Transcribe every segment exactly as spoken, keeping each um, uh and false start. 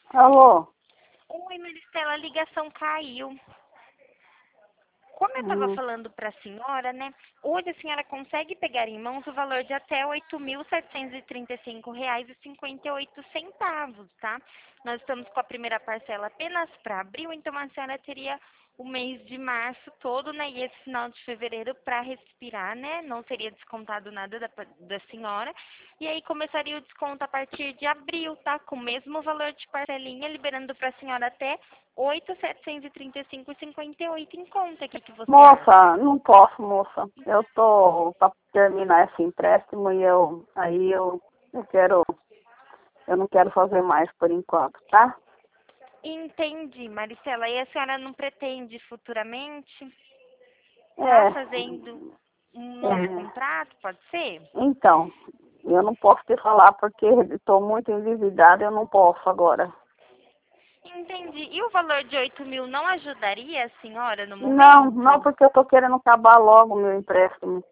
Alô? Oi, Maristela, a ligação caiu. Como eu estava Hum. falando para a senhora, né? Hoje a senhora consegue pegar em mãos o valor de até oito mil setecentos e trinta e cinco reais e cinquenta e oito centavos, tá? Nós estamos com a primeira parcela apenas para abril, então a senhora teria o mês de março todo, né? E esse final de fevereiro para respirar, né? Não seria descontado nada da, da senhora. E aí começaria o desconto a partir de abril, tá? Com o mesmo valor de parcelinha, liberando para a senhora até oito mil setecentos e trinta e cinco reais e cinquenta e oito em conta. O que, que você acha? Moça, não posso, moça. Eu tô para terminar esse empréstimo e eu aí eu, eu quero, eu não quero fazer mais por enquanto, tá? Entendi, Maricela. E a senhora não pretende futuramente estar É, fazendo um novo é. contrato, pode ser? Então, eu não posso te falar porque estou muito endividada, eu não posso agora. Entendi. E o valor de oito mil não ajudaria a senhora no Não, não momento? porque eu tô querendo acabar logo o meu empréstimo.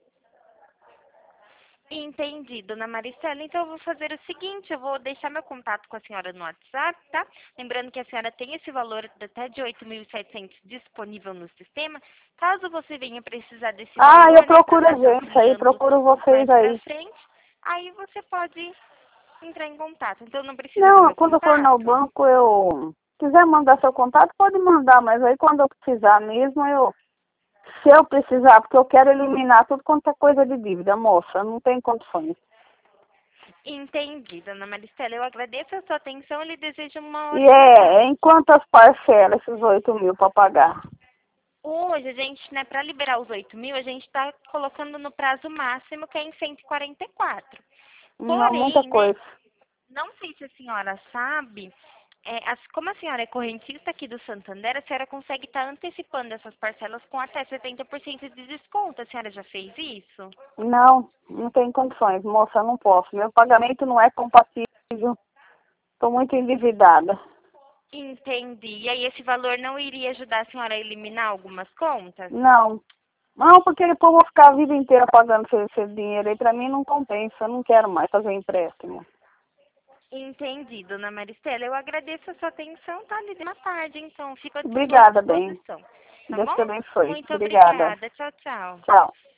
Entendi, dona Maricela. Então eu vou fazer o seguinte, eu vou deixar meu contato com a senhora no WhatsApp, tá? Lembrando que a senhora tem esse valor de até de oito mil e setecentos disponível no sistema. Caso você venha precisar desse Ah, eu valor, né, para procuro a estar já gente aí, ampliando procuro vocês mais para aí. frente, aí você pode entrar em contato. Então não precisa do Não, meu quando eu for no contato? banco, eu quiser mandar seu contato, pode mandar, mas aí quando eu precisar mesmo, eu, se eu precisar, porque eu quero eliminar tudo quanto é coisa de dívida, moça, não tem condições. Entendi, dona Maristela. Eu agradeço a sua atenção e lhe desejo uma E ótima é, em tarde. quantas parcelas esses oito mil para pagar? Hoje, a gente, né, para liberar os oito mil, a gente está colocando no prazo máximo, que é em cento e quarenta e quatro. Não, muita Porém, né, coisa. não sei se a senhora sabe, é, as- como a senhora é correntista aqui do Santander, a senhora consegue estar antecipando essas parcelas com até setenta por cento de desconto. A senhora já fez isso? Não, não tem condições, moça, eu não posso. Meu pagamento não é compatível, estou muito endividada. Entendi. E aí esse valor não iria ajudar a senhora a eliminar algumas contas? Não, não, porque depois eu vou ficar a vida inteira pagando esse, esse dinheiro aí, para mim não compensa, eu não quero mais fazer empréstimo. Entendi, dona Maristela. Eu agradeço a sua atenção, tá? Lhe dei uma tarde, então fico à sua Obrigada, bem. disposição. Tá Deus bom? te abençoe. Muito Obrigada. obrigada. Tchau, tchau. Tchau.